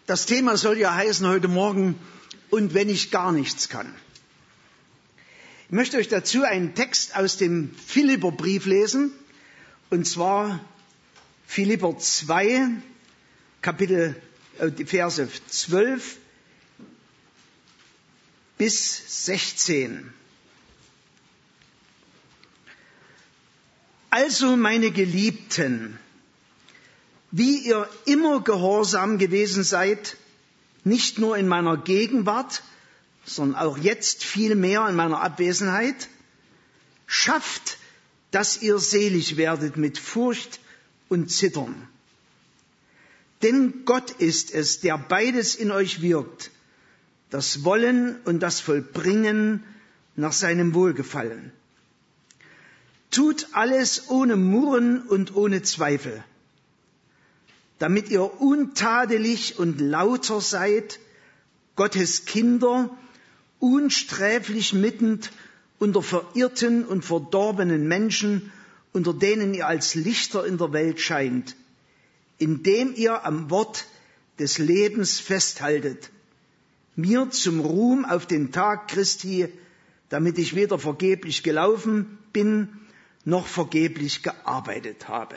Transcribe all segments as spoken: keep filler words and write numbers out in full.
Das Thema soll ja heißen heute Morgen, und wenn ich gar nichts kann. Ich möchte euch dazu einen Text aus dem Philipperbrief lesen, und zwar Philipper zwei, Kapitel, äh, die Verse zwölf bis sechzehn. Also, meine Geliebten, wie ihr immer gehorsam gewesen seid, nicht nur in meiner Gegenwart, sondern auch jetzt viel mehr in meiner Abwesenheit, schafft, dass ihr selig werdet mit Furcht und Zittern. Denn Gott ist es, der beides in euch wirkt, das Wollen und das Vollbringen nach seinem Wohlgefallen. Tut alles ohne Murren und ohne Zweifel, damit ihr untadelig und lauter seid, Gottes Kinder, unsträflich mittend unter verirrten und verdorbenen Menschen, unter denen ihr als Lichter in der Welt scheint, indem ihr am Wort des Lebens festhaltet, mir zum Ruhm auf den Tag Christi, damit ich weder vergeblich gelaufen bin, noch vergeblich gearbeitet habe.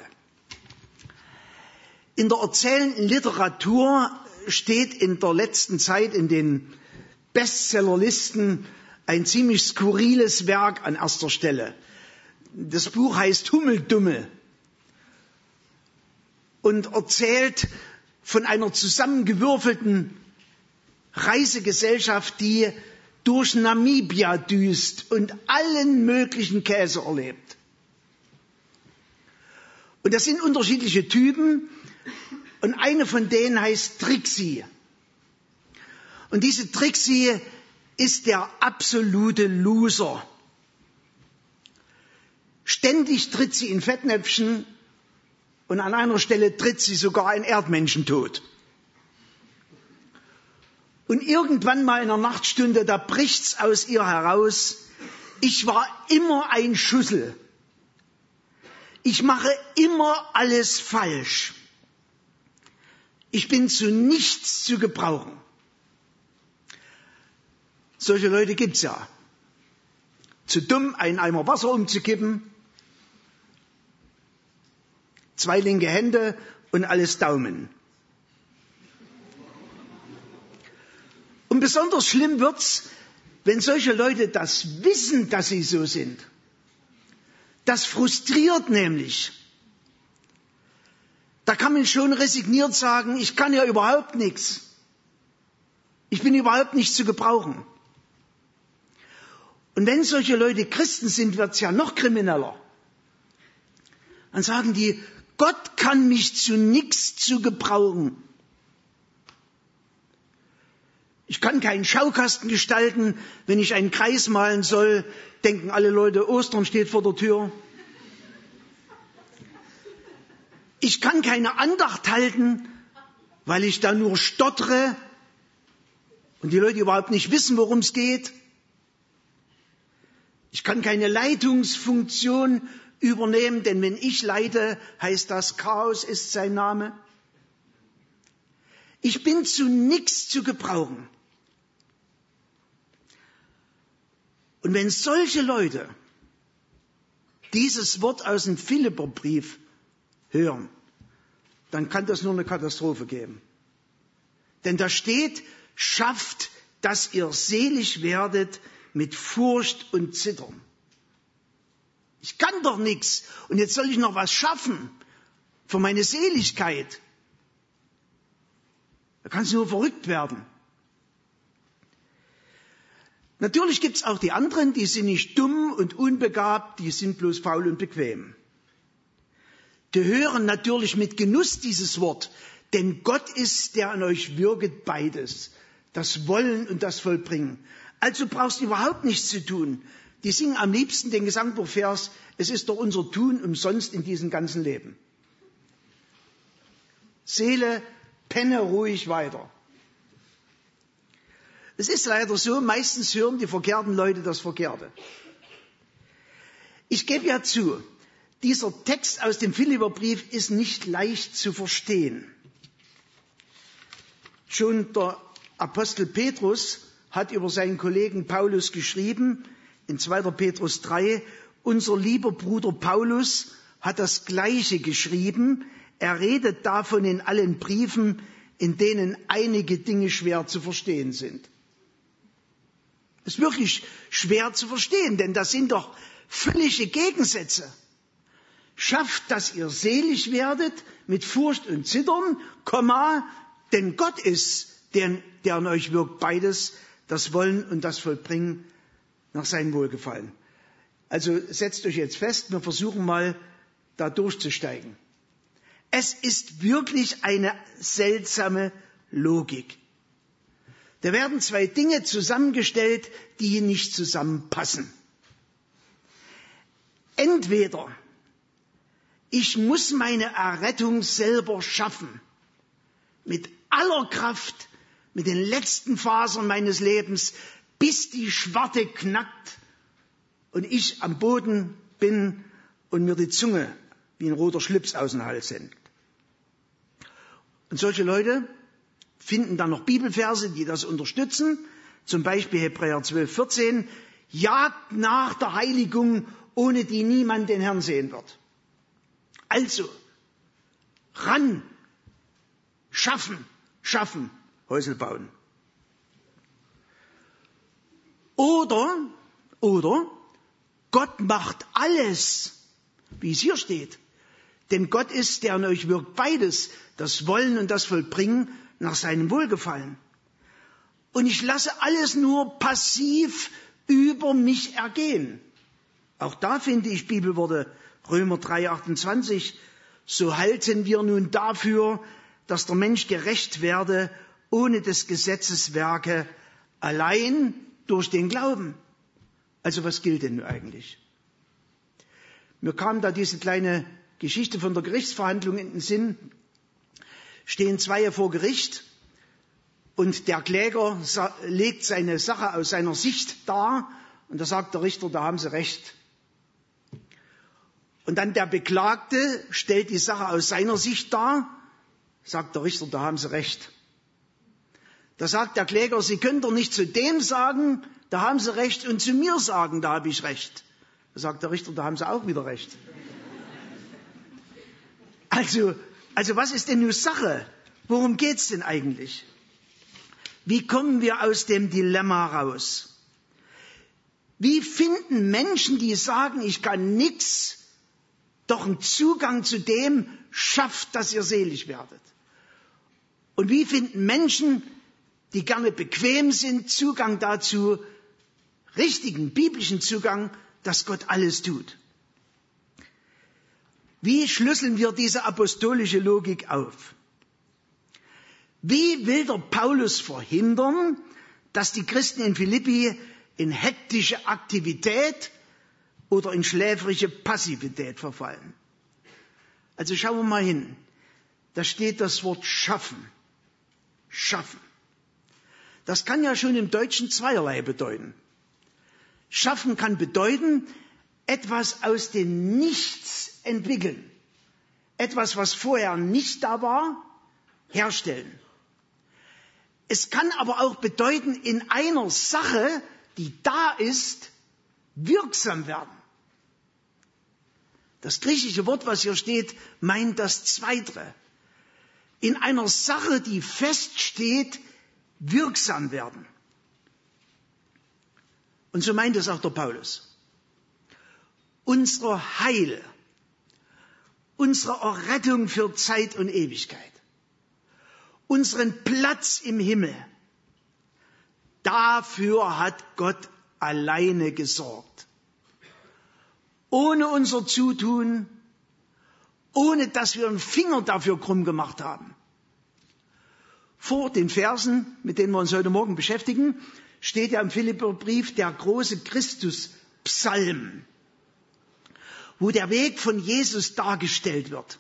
In der erzählenden Literatur steht in der letzten Zeit in den Bestsellerlisten ein ziemlich skurriles Werk an erster Stelle. Das Buch heißt Hummeldummel und erzählt von einer zusammengewürfelten Reisegesellschaft, die durch Namibia düst und allen möglichen Käse erlebt. Und das sind unterschiedliche Typen. Und eine von denen heißt Trixie. Und diese Trixie ist der absolute Loser. Ständig tritt sie in Fettnäpfchen und an einer Stelle tritt sie sogar ein Erdmenschen tot. Und irgendwann mal in der Nachtstunde, da bricht's aus ihr heraus: Ich war immer ein Schussel. Ich mache immer alles falsch. Ich bin zu nichts zu gebrauchen. Solche Leute gibt's ja. Zu dumm, einen Eimer Wasser umzukippen, zwei linke Hände und alles Daumen. Und besonders schlimm wird's, wenn solche Leute das wissen, dass sie so sind. Das frustriert nämlich. Da kann man schon resigniert sagen, ich kann ja überhaupt nichts. Ich bin überhaupt nicht zu gebrauchen. Und wenn solche Leute Christen sind, wird's ja noch krimineller. Dann sagen die, Gott kann mich zu nichts zu gebrauchen. Ich kann keinen Schaukasten gestalten, wenn ich einen Kreis malen soll, denken alle Leute, Ostern steht vor der Tür. Ich kann keine Andacht halten, weil ich da nur stottere und die Leute überhaupt nicht wissen, worum es geht. Ich kann keine Leitungsfunktion übernehmen, denn wenn ich leite, heißt das, Chaos ist sein Name. Ich bin zu nichts zu gebrauchen. Und wenn solche Leute dieses Wort aus dem Philipperbrief hören, dann kann das nur eine Katastrophe geben. Denn da steht, schafft, dass ihr selig werdet mit Furcht und Zittern. Ich kann doch nichts und jetzt soll ich noch was schaffen für meine Seligkeit. Da kannst du nur verrückt werden. Natürlich gibt's auch die anderen, die sind nicht dumm und unbegabt, die sind bloß faul und bequem. Die hören natürlich mit Genuss dieses Wort, denn Gott ist, der an euch wirket, beides, das Wollen und das Vollbringen. Also brauchst du überhaupt nichts zu tun. Die singen am liebsten den Gesangbuchvers, es ist doch unser Tun umsonst in diesem ganzen Leben. Seele, penne ruhig weiter. Es ist leider so, meistens hören die verkehrten Leute das Verkehrte. Ich gebe ja zu, dieser Text aus dem Philipperbrief ist nicht leicht zu verstehen. Schon der Apostel Petrus hat über seinen Kollegen Paulus geschrieben, in zweiter Petrus drei, unser lieber Bruder Paulus hat das Gleiche geschrieben. Er redet davon in allen Briefen, in denen einige Dinge schwer zu verstehen sind. Das ist wirklich schwer zu verstehen, denn das sind doch völlige Gegensätze. Schafft, dass ihr selig werdet mit Furcht und Zittern, Komma, denn Gott ist, der, der an euch wirkt, beides, das Wollen und das Vollbringen nach seinem Wohlgefallen. Also setzt euch jetzt fest, wir versuchen mal da durchzusteigen. Es ist wirklich eine seltsame Logik. Da werden zwei Dinge zusammengestellt, die nicht zusammenpassen. Entweder ich muss meine Errettung selber schaffen, mit aller Kraft, mit den letzten Fasern meines Lebens, bis die Schwarte knackt und ich am Boden bin und mir die Zunge wie ein roter Schlips aus dem Hals hängt. Und solche Leute finden dann noch Bibelverse, die das unterstützen, zum Beispiel Hebräer zwölf, vierzehn, jagt nach der Heiligung, ohne die niemand den Herrn sehen wird. Also, ran, schaffen, schaffen, Häusel bauen. Oder, oder, Gott macht alles, wie es hier steht. Denn Gott ist, der an euch wirkt, beides, das Wollen und das Vollbringen nach seinem Wohlgefallen. Und ich lasse alles nur passiv über mich ergehen. Auch da finde ich Bibelworte, Römer drei, achtundzwanzig, so halten wir nun dafür, dass der Mensch gerecht werde, ohne des Gesetzes Werke, allein durch den Glauben. Also was gilt denn nun eigentlich? Mir kam da diese kleine Geschichte von der Gerichtsverhandlung in den Sinn. Stehen zwei vor Gericht und der Kläger legt seine Sache aus seiner Sicht dar und da sagt der Richter, da haben Sie recht. Und dann der Beklagte stellt die Sache aus seiner Sicht dar, sagt der Richter, da haben Sie recht. Da sagt der Kläger, Sie können doch nicht zu dem sagen, da haben Sie recht, und zu mir sagen, da habe ich recht. Da sagt der Richter, da haben Sie auch wieder recht. Also, also was ist denn nun Sache? Worum geht's denn eigentlich? Wie kommen wir aus dem Dilemma raus? Wie finden Menschen, die sagen, ich kann nichts, doch einen Zugang zu dem schafft, dass ihr selig werdet? Und wie finden Menschen, die gerne bequem sind, Zugang dazu, richtigen biblischen Zugang, dass Gott alles tut? Wie schlüsseln wir diese apostolische Logik auf? Wie will der Paulus verhindern, dass die Christen in Philippi in hektische Aktivität oder in schläfrige Passivität verfallen? Also schauen wir mal hin. Da steht das Wort schaffen. Schaffen. Das kann ja schon im Deutschen zweierlei bedeuten. Schaffen kann bedeuten, etwas aus dem Nichts entwickeln. Etwas, was vorher nicht da war, herstellen. Es kann aber auch bedeuten, in einer Sache, die da ist, wirksam werden. Das griechische Wort, was hier steht, meint das Zweite. In einer Sache, die feststeht, wirksam werden. Und so meint es auch der Paulus. Unser Heil, unsere Errettung für Zeit und Ewigkeit, unseren Platz im Himmel, dafür hat Gott alleine gesorgt. Ohne unser Zutun, ohne dass wir einen Finger dafür krumm gemacht haben. Vor den Versen, mit denen wir uns heute Morgen beschäftigen, steht ja im Philipperbrief der große Christus-Psalm, wo der Weg von Jesus dargestellt wird.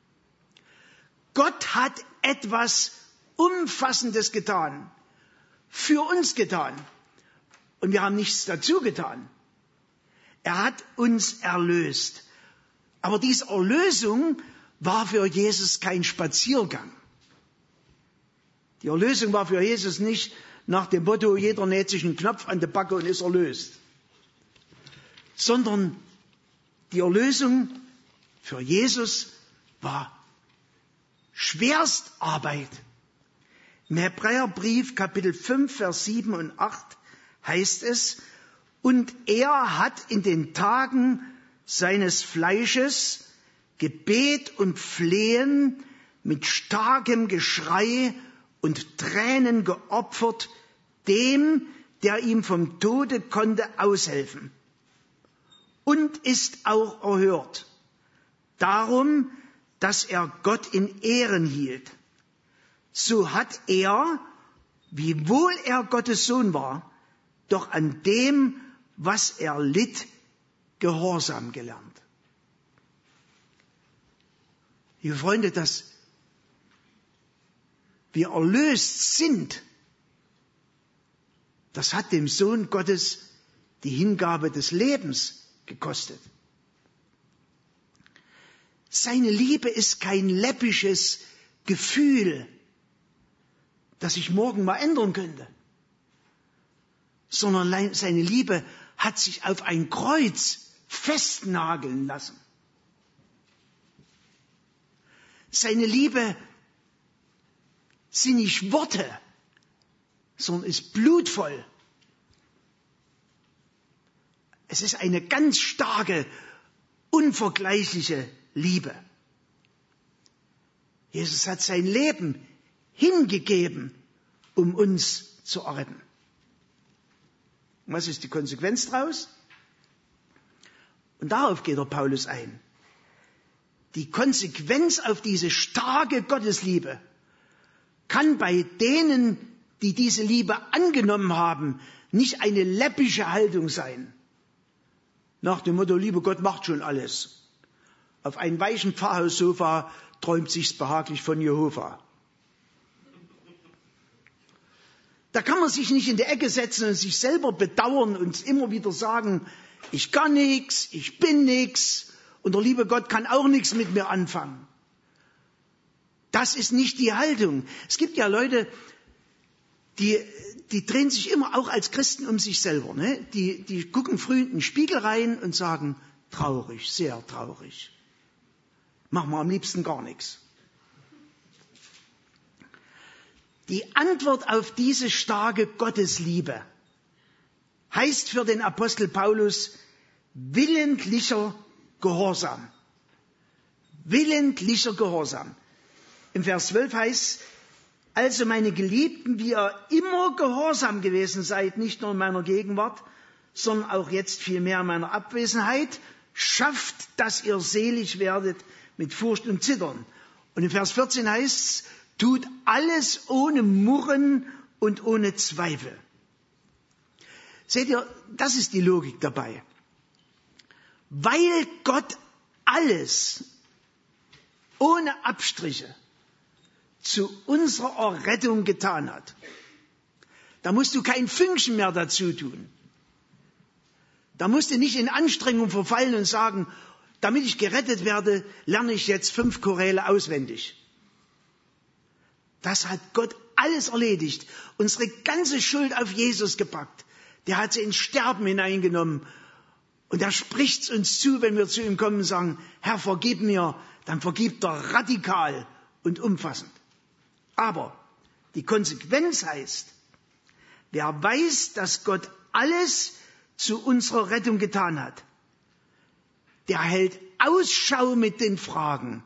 Gott hat etwas Umfassendes getan, für uns getan, und wir haben nichts dazu getan. Er hat uns erlöst. Aber diese Erlösung war für Jesus kein Spaziergang. Die Erlösung war für Jesus nicht nach dem Motto, jeder näht sich einen Knopf an die Backe und ist erlöst. Sondern die Erlösung für Jesus war Schwerstarbeit. Im Hebräerbrief Kapitel fünf, Vers sieben und acht heißt es, und er hat in den Tagen seines Fleisches Gebet und Flehen mit starkem Geschrei und Tränen geopfert, dem, der ihm vom Tode konnte aushelfen. Und ist auch erhört. Darum, dass er Gott in Ehren hielt. So hat er, wiewohl er Gottes Sohn war, doch an dem, was er litt, Gehorsam gelernt. Liebe Freunde, dass wir erlöst sind, das hat dem Sohn Gottes die Hingabe des Lebens gekostet. Seine Liebe ist kein läppisches Gefühl, das sich morgen mal ändern könnte, sondern seine Liebe hat sich auf ein Kreuz festnageln lassen. Seine Liebe sind nicht Worte, sondern ist blutvoll. Es ist eine ganz starke, unvergleichliche Liebe. Jesus hat sein Leben hingegeben, um uns zu erretten. Und was ist die Konsequenz daraus? Und darauf geht der Paulus ein. Die Konsequenz auf diese starke Gottesliebe kann bei denen, die diese Liebe angenommen haben, nicht eine läppische Haltung sein. Nach dem Motto, lieber Gott macht schon alles. Auf einem weichen Pfarrhaussofa träumt sich's behaglich von Jehova. Da kann man sich nicht in die Ecke setzen und sich selber bedauern und immer wieder sagen, ich kann nichts, ich bin nichts und der liebe Gott kann auch nichts mit mir anfangen. Das ist nicht die Haltung. Es gibt ja Leute, die, die drehen sich immer auch als Christen um sich selber. Ne? Die, die gucken früh in den Spiegel rein und sagen, traurig, sehr traurig. Machen wir am liebsten gar nichts. Die Antwort auf diese starke Gottesliebe heißt für den Apostel Paulus willentlicher Gehorsam. Willentlicher Gehorsam. Im Vers zwölf heißt, also meine Geliebten, wie ihr immer gehorsam gewesen seid, nicht nur in meiner Gegenwart, sondern auch jetzt vielmehr in meiner Abwesenheit, schafft, dass ihr selig werdet mit Furcht und Zittern. Und im Vers vierzehn heißt es, tut alles ohne Murren und ohne Zweifel. Seht ihr, das ist die Logik dabei. Weil Gott alles ohne Abstriche zu unserer Errettung getan hat. Da musst du kein Fünkchen mehr dazu tun. Da musst du nicht in Anstrengung verfallen und sagen, damit ich gerettet werde, lerne ich jetzt fünf Choräle auswendig. Das hat Gott alles erledigt. Unsere ganze Schuld auf Jesus gepackt. Der hat sie ins Sterben hineingenommen. Und er spricht uns zu, wenn wir zu ihm kommen und sagen, Herr, vergib mir, dann vergibt er radikal und umfassend. Aber die Konsequenz heißt, wer weiß, dass Gott alles zu unserer Rettung getan hat, der hält Ausschau mit den Fragen.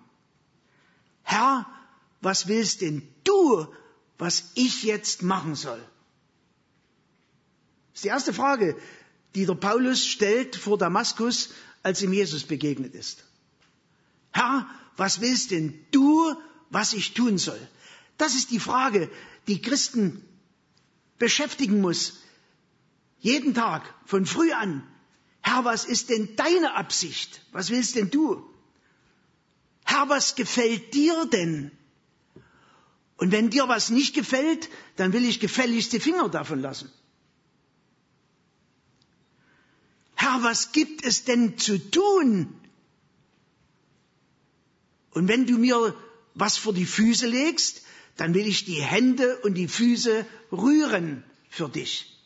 Herr, was willst denn du, was ich jetzt machen soll? Das ist die erste Frage, die der Paulus stellt vor Damaskus, als ihm Jesus begegnet ist. Herr, was willst denn du, was ich tun soll? Das ist die Frage, die Christen beschäftigen muss. Jeden Tag, von früh an. Herr, was ist denn deine Absicht? Was willst denn du? Herr, was gefällt dir denn? Und wenn dir was nicht gefällt, dann will ich gefälligst die Finger davon lassen. Herr, was gibt es denn zu tun? Und wenn du mir was vor die Füße legst, dann will ich die Hände und die Füße rühren für dich.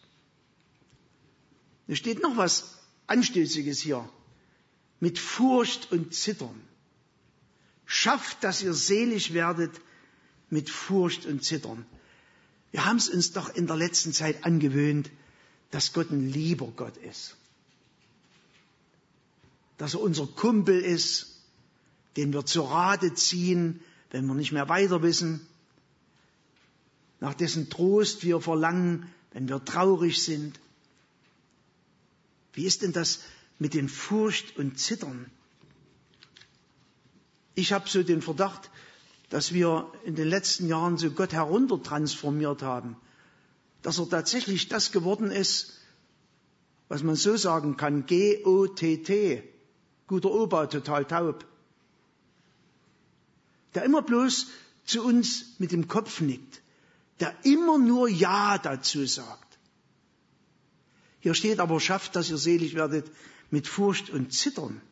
Da steht noch was Anstößiges hier. Mit Furcht und Zittern. Schafft, dass ihr selig werdet mit Furcht und Zittern. Wir haben es uns doch in der letzten Zeit angewöhnt, dass Gott ein lieber Gott ist. Dass er unser Kumpel ist, den wir zur Rate ziehen, wenn wir nicht mehr weiter wissen. Nach dessen Trost wir verlangen, wenn wir traurig sind. Wie ist denn das mit den Furcht und Zittern? Ich habe so den Verdacht, dass wir in den letzten Jahren so Gott heruntertransformiert haben, dass er tatsächlich das geworden ist, was man so sagen kann, G O T T, guter Opa, total taub, der immer bloß zu uns mit dem Kopf nickt, der immer nur Ja dazu sagt. Hier steht aber, schafft, dass ihr selig werdet mit Furcht und Zittern.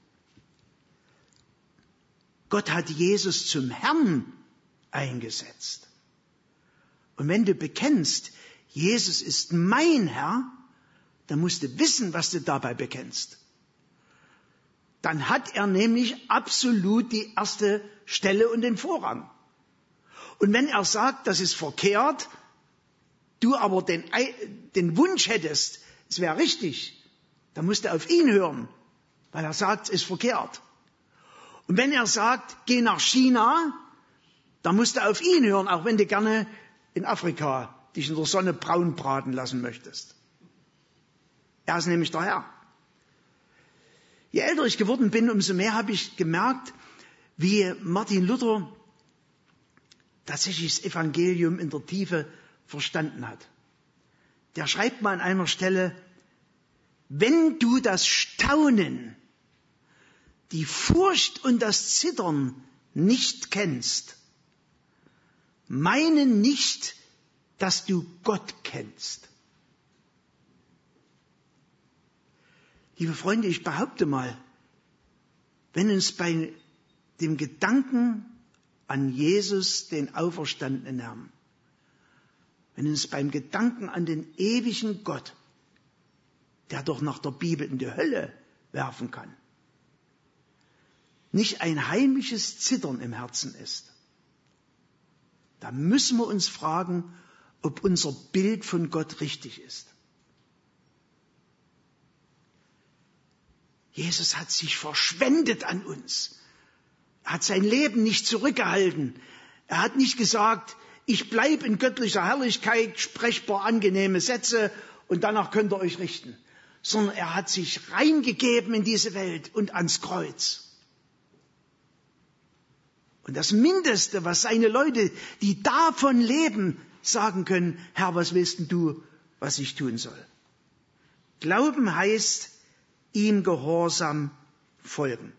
Gott hat Jesus zum Herrn eingesetzt. Und wenn du bekennst, Jesus ist mein Herr, dann musst du wissen, was du dabei bekennst. Dann hat er nämlich absolut die erste Stelle und den Vorrang. Und wenn er sagt, das ist verkehrt, du aber den, den Wunsch hättest, es wäre richtig, dann musst du auf ihn hören, weil er sagt, es ist verkehrt. Und wenn er sagt, geh nach China, dann musst du auf ihn hören, auch wenn du gerne in Afrika dich in der Sonne braun braten lassen möchtest. Er ist nämlich der Herr. Je älter ich geworden bin, umso mehr habe ich gemerkt, wie Martin Luther tatsächlich das Evangelium in der Tiefe verstanden hat. Der schreibt mal an einer Stelle, wenn du das Staunen, die Furcht und das Zittern nicht kennst, meine nicht, dass du Gott kennst. Liebe Freunde, ich behaupte mal, wenn uns bei dem Gedanken an Jesus, den auferstandenen Herrn, wenn uns beim Gedanken an den ewigen Gott, der doch nach der Bibel in die Hölle werfen kann, nicht ein heimliches Zittern im Herzen ist, dann müssen wir uns fragen, ob unser Bild von Gott richtig ist. Jesus hat sich verschwendet an uns. Er hat sein Leben nicht zurückgehalten. Er hat nicht gesagt, ich bleibe in göttlicher Herrlichkeit, sprechbar angenehme Sätze und danach könnt ihr euch richten. Sondern er hat sich reingegeben in diese Welt und ans Kreuz. Und das Mindeste, was seine Leute, die davon leben, sagen können, Herr, was willst denn du, was ich tun soll? Glauben heißt, ihm gehorsam folgen.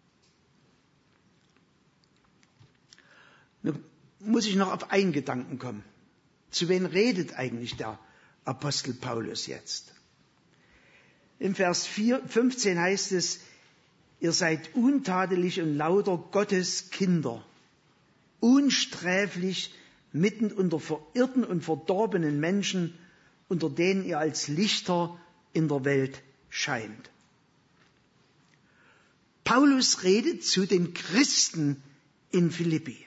Nun muss ich noch auf einen Gedanken kommen. Zu wem redet eigentlich der Apostel Paulus jetzt? Im Vers fünfzehn heißt es, ihr seid untadelig und lauter Gottes Kinder, unsträflich mitten unter verirrten und verdorbenen Menschen, unter denen ihr als Lichter in der Welt scheint. Paulus redet zu den Christen in Philippi.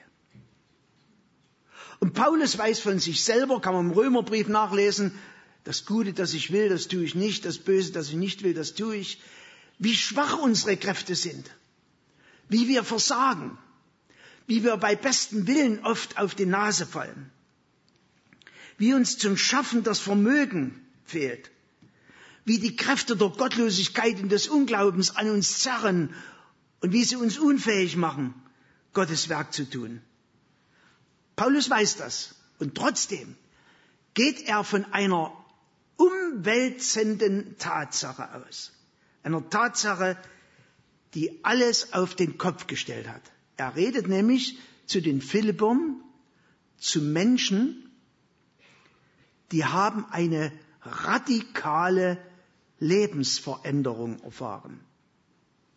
Und Paulus weiß von sich selber, kann man im Römerbrief nachlesen, das Gute, das ich will, das tue ich nicht, das Böse, das ich nicht will, das tue ich. Wie schwach unsere Kräfte sind, wie wir versagen, wie wir bei bestem Willen oft auf die Nase fallen, wie uns zum Schaffen das Vermögen fehlt, wie die Kräfte der Gottlosigkeit und des Unglaubens an uns zerren und wie sie uns unfähig machen, Gottes Werk zu tun. Paulus weiß das und trotzdem geht er von einer umwälzenden Tatsache aus. Einer Tatsache, die alles auf den Kopf gestellt hat. Er redet nämlich zu den Philippern, zu Menschen, die haben eine radikale Lebensveränderung erfahren.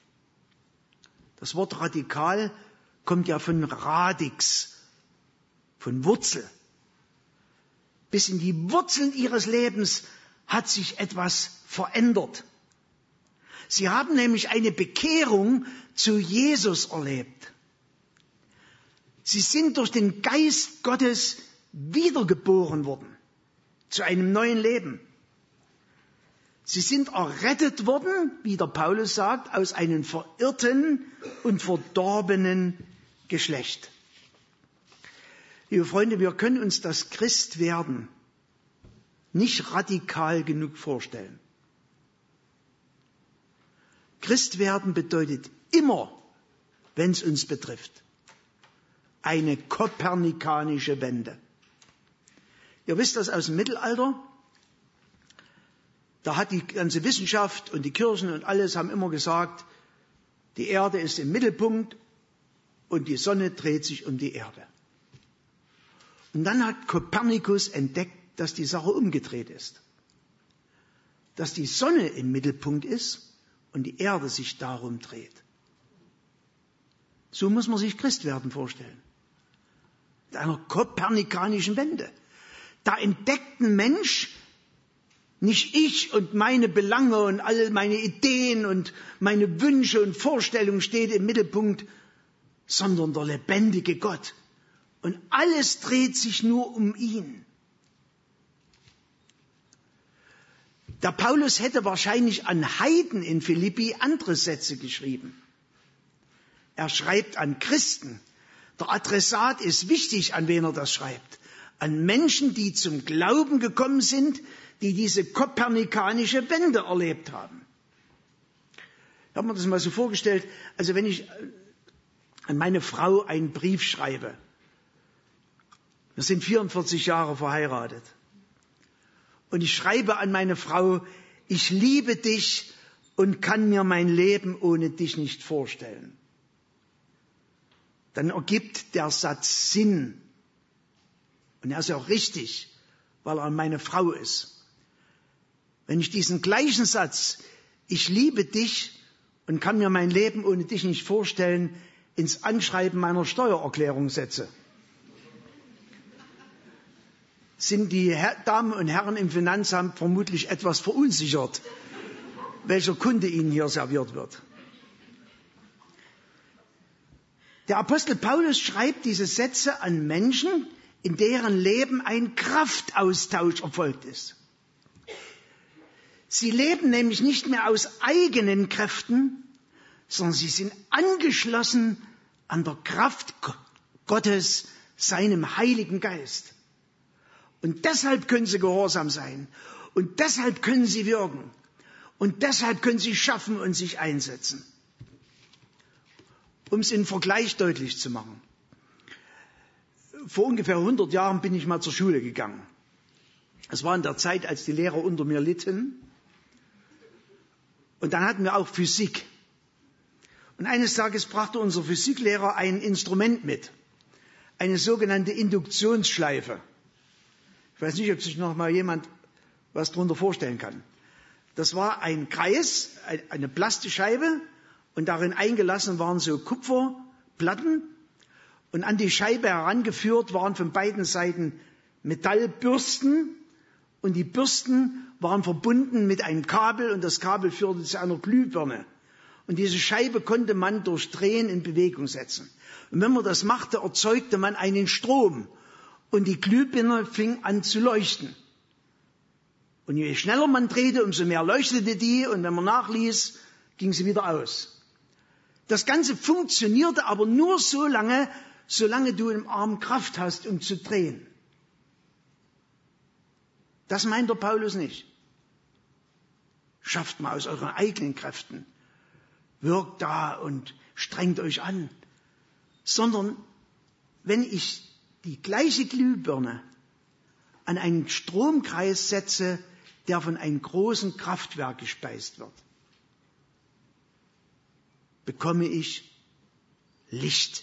Das Wort radikal kommt ja von radix. von Wurzel. Bis in die Wurzeln ihres Lebens hat sich etwas verändert. Sie haben nämlich eine Bekehrung zu Jesus erlebt. Sie sind durch den Geist Gottes wiedergeboren worden zu einem neuen Leben. Sie sind errettet worden, wie der Paulus sagt, aus einem verirrten und verdorbenen Geschlecht. Liebe Freunde, wir können uns das Christwerden nicht radikal genug vorstellen. Christwerden bedeutet immer, wenn es uns betrifft, eine kopernikanische Wende. Ihr wisst das aus dem Mittelalter. Da hat die ganze Wissenschaft und die Kirchen und alles haben immer gesagt, die Erde ist im Mittelpunkt und die Sonne dreht sich um die Erde. Und dann hat Kopernikus entdeckt, dass die Sache umgedreht ist. Dass die Sonne im Mittelpunkt ist und die Erde sich darum dreht. So muss man sich Christwerden vorstellen. Mit einer kopernikanischen Wende. Da entdeckt ein Mensch, nicht ich und meine Belange und alle meine Ideen und meine Wünsche und Vorstellungen steht im Mittelpunkt, sondern der lebendige Gott. Und alles dreht sich nur um ihn. Der Paulus hätte wahrscheinlich an Heiden in Philippi andere Sätze geschrieben. Er schreibt an Christen. Der Adressat ist wichtig, an wen er das schreibt. An Menschen, die zum Glauben gekommen sind, die diese kopernikanische Wende erlebt haben. Ich habe mir das mal so vorgestellt, also wenn ich an meine Frau einen Brief schreibe, wir sind vierundvierzig Jahre verheiratet, und ich schreibe an meine Frau, ich liebe dich und kann mir mein Leben ohne dich nicht vorstellen. Dann ergibt der Satz Sinn. Und er ist ja auch richtig, weil er meine Frau ist. Wenn ich diesen gleichen Satz, ich liebe dich und kann mir mein Leben ohne dich nicht vorstellen, ins Anschreiben meiner Steuererklärung setze, sind die Damen und Herren im Finanzamt vermutlich etwas verunsichert, welcher Kunde ihnen hier serviert wird. Der Apostel Paulus schreibt diese Sätze an Menschen, in deren Leben ein Kraftaustausch erfolgt ist. Sie leben nämlich nicht mehr aus eigenen Kräften, sondern sie sind angeschlossen an der Kraft Gottes, seinem Heiligen Geist. Und deshalb können sie gehorsam sein. Und deshalb können sie wirken. Und deshalb können sie schaffen und sich einsetzen. Um es in Vergleich deutlich zu machen. Vor ungefähr hundert Jahren bin ich mal zur Schule gegangen. Es war in der Zeit, als die Lehrer unter mir litten. Und dann hatten wir auch Physik. Und eines Tages brachte unser Physiklehrer ein Instrument mit. Eine sogenannte Induktionsschleife. Ich weiß nicht, ob sich noch mal jemand was darunter vorstellen kann. Das war ein Kreis, eine Plastikscheibe, und darin eingelassen waren so Kupferplatten, und an die Scheibe herangeführt waren von beiden Seiten Metallbürsten, und die Bürsten waren verbunden mit einem Kabel, und das Kabel führte zu einer Glühbirne. Und diese Scheibe konnte man durch Drehen in Bewegung setzen. Und wenn man das machte, erzeugte man einen Strom. Und die Glühbirne fing an zu leuchten. Und je schneller man drehte, umso mehr leuchtete die. Und wenn man nachließ, ging sie wieder aus. Das Ganze funktionierte aber nur so lange, solange du im Arm Kraft hast, um zu drehen. Das meint der Paulus nicht. Schafft mal aus euren eigenen Kräften. Wirkt da und strengt euch an. Sondern wenn ich die gleiche Glühbirne an einen Stromkreis setze, der von einem großen Kraftwerk gespeist wird, bekomme ich Licht.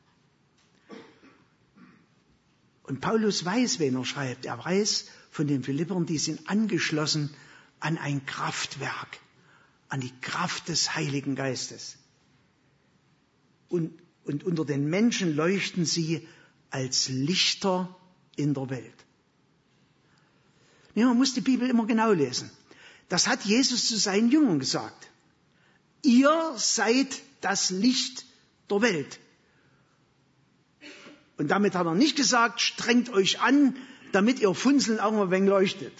Und Paulus weiß, wen er schreibt. Er weiß von den Philippern, die sind angeschlossen an ein Kraftwerk, an die Kraft des Heiligen Geistes. Und, und unter den Menschen leuchten sie als Lichter in der Welt. Ja, man muss die Bibel immer genau lesen. Das hat Jesus zu seinen Jüngern gesagt. Ihr seid das Licht der Welt. Und damit hat er nicht gesagt, strengt euch an, damit ihr Funzeln auch mal ein wenig leuchtet.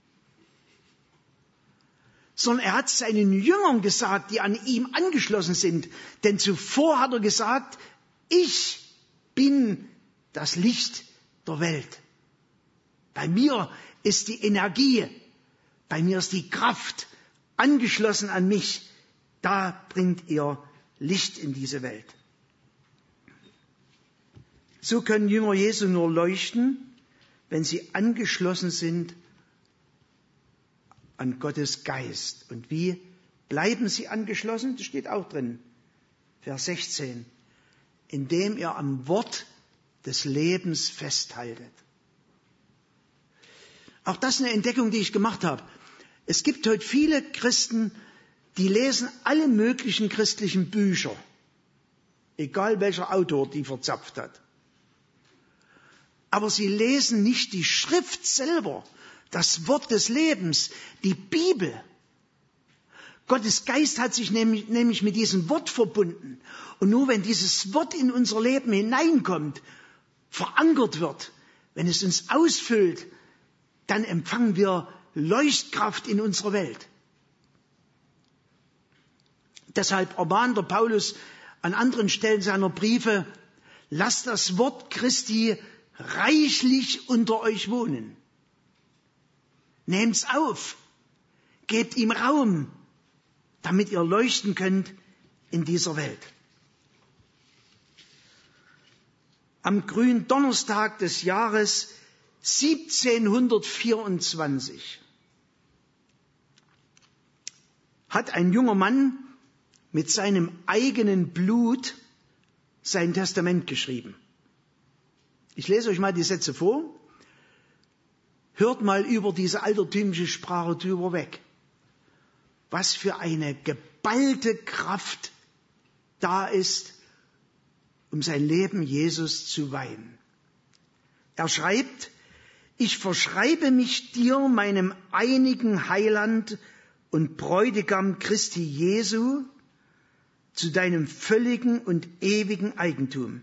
Sondern er hat seinen Jüngern gesagt, die an ihm angeschlossen sind. Denn zuvor hat er gesagt, ich bin das Licht der Welt. Bei mir ist die Energie, bei mir ist die Kraft angeschlossen an mich. Da bringt ihr Licht in diese Welt. So können Jünger Jesu nur leuchten, wenn sie angeschlossen sind an Gottes Geist. Und wie bleiben sie angeschlossen? Das steht auch drin, Vers sechzehn. Indem ihr am Wort des Lebens festhaltet. Auch das ist eine Entdeckung, die ich gemacht habe. Es gibt heute viele Christen, die lesen alle möglichen christlichen Bücher, egal welcher Autor die verzapft hat. Aber sie lesen nicht die Schrift selber, das Wort des Lebens, die Bibel. Gottes Geist hat sich nämlich, nämlich mit diesem Wort verbunden. Und nur wenn dieses Wort in unser Leben hineinkommt, verankert wird, wenn es uns ausfüllt, dann empfangen wir Leuchtkraft in unserer Welt. Deshalb ermahnt der Paulus an anderen Stellen seiner Briefe, lasst das Wort Christi reichlich unter euch wohnen. Nehmt's auf, gebt ihm Raum, damit ihr leuchten könnt in dieser Welt. Am Gründonnerstag des Jahres siebzehnhundertvierundzwanzig hat ein junger Mann mit seinem eigenen Blut sein Testament geschrieben. Ich lese euch mal die Sätze vor. Hört mal über diese altertümliche Sprache drüber weg. Was für eine geballte Kraft da ist, um sein Leben Jesus zu weihen. Er schreibt, ich verschreibe mich dir, meinem einigen Heiland und Bräutigam Christi Jesu, zu deinem völligen und ewigen Eigentum.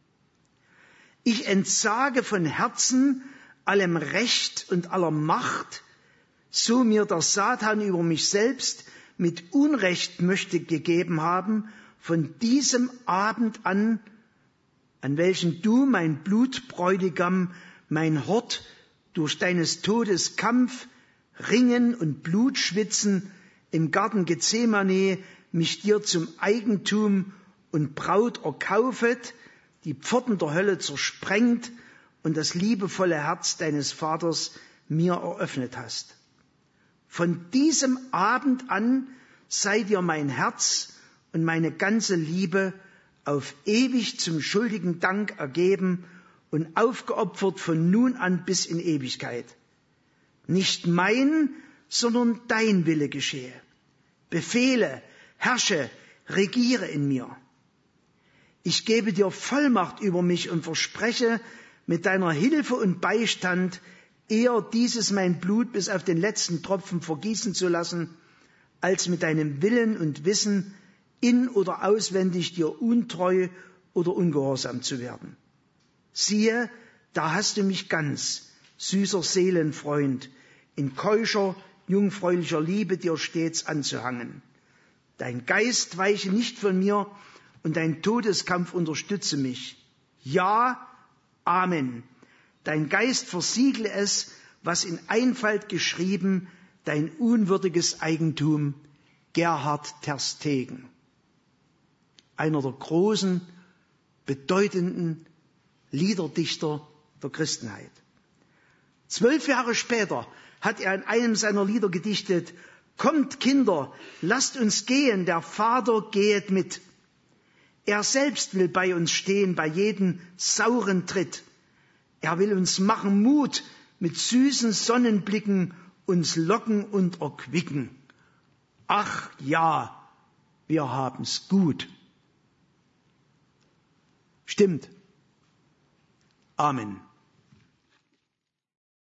Ich entsage von Herzen allem Recht und aller Macht, so mir der Satan über mich selbst mit Unrecht möchte gegeben haben, von diesem Abend an, an welchem du, mein Blutbräutigam, mein Hort, durch deines Todes Kampf, Ringen und Blutschwitzen im Garten Gethsemane mich dir zum Eigentum und Braut erkaufet, die Pforten der Hölle zersprengt und das liebevolle Herz deines Vaters mir eröffnet hast. Von diesem Abend an sei dir mein Herz und meine ganze Liebe auf ewig zum schuldigen Dank ergeben und aufgeopfert von nun an bis in Ewigkeit. Nicht mein, sondern dein Wille geschehe. Befehle, herrsche, regiere in mir. Ich gebe dir Vollmacht über mich und verspreche, mit deiner Hilfe und Beistand eher dieses mein Blut bis auf den letzten Tropfen vergießen zu lassen, als mit deinem Willen und Wissen in- oder auswendig dir untreu oder ungehorsam zu werden. Siehe, da hast du mich ganz, süßer Seelenfreund, in keuscher, jungfräulicher Liebe dir stets anzuhangen. Dein Geist weiche nicht von mir und dein Todeskampf unterstütze mich. Ja, Amen. Dein Geist versiegle es, was in Einfalt geschrieben, dein unwürdiges Eigentum, Gerhard Terstegen. Einer der großen, bedeutenden Liederdichter der Christenheit. Zwölf Jahre später hat er in einem seiner Lieder gedichtet, kommt Kinder, lasst uns gehen, der Vater gehet mit. Er selbst will bei uns stehen, bei jedem sauren Tritt. Er will uns machen Mut, mit süßen Sonnenblicken uns locken und erquicken. Ach ja, wir haben's gut. Stimmt. Amen.